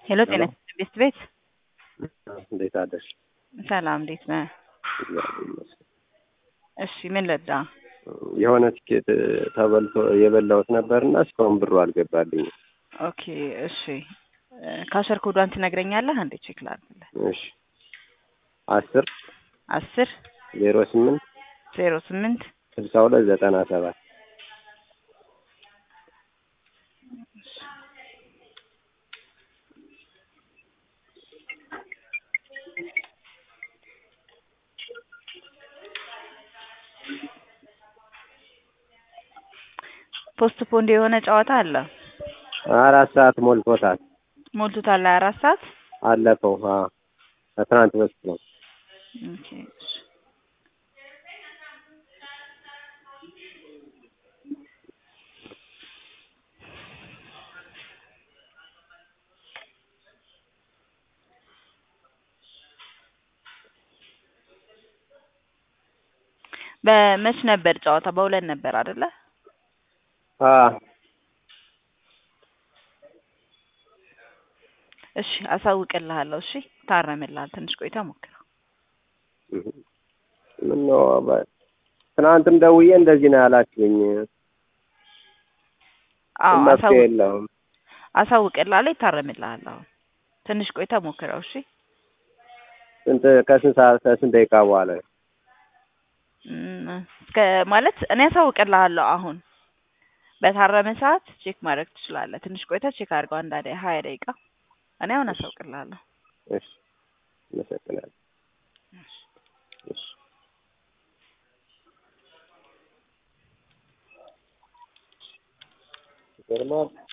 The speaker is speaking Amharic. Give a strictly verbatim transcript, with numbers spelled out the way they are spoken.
ሄሎ ጤና ሄሎ ቤት ቤት እንዴት አደርሽ? ሰላም እንዴት ነህ? እግዚአብሔር ይመስገን። እሺ ምን ልርዳ? የሆነ ትኬት ተበልቶ የበላሁት ነበርና እስካሁን ብሩ አልገባልኝም። ኦኬ እሺ ካሸር ኮዷን ትነግረኛለህ? አንዴ ቼክ ላድርግልህ። እሺ አስር አስር ዜሮ ስምንት ዜሮ ስምንት ስልሳ ሁለት ዘጠና ሰባት ፖስት ፖንድ የሆነ ጨዋታ አለ። አራት ሰዓት ሞልቶታል። ሞልቶታል አራት ሰዓት አለፈው። አዎ ከትናንት በስቲያ ነው። ኦኬ እሺ በመች ነበር ጨዋታ? በሁለት ነበር አይደለ? አዎ እሺ አሳውቅልሃለሁ። እሺ ታረምልሃል። ትንሽ ቆይታ ሞክረው። ምን ነው አባይ ትናንትም ደውዬ እንደዚህ ነው ያላችሁኝ። አዎ መፍትሄ የለውም። አሳውቅልሃለሁ። ይታረምልሃል። አሁን ትንሽ ቆይታ ሞክረው። እሺ ስንት ከስንት ሰዓት ከስንት ደቂቃ በኋላ? እስከ ማለት እኔ አሳውቅልሃለሁ። አሁን በታረመ ሰዓት ቼክ ማድረግ ትችላለህ። ትንሽ ቆይታ ቼክ አድርገው። አንድ ሀያ ደቂቃ እኔ አሁን አሳውቅልሃለሁ። እሺ መሰከናል። እሺ ገርማ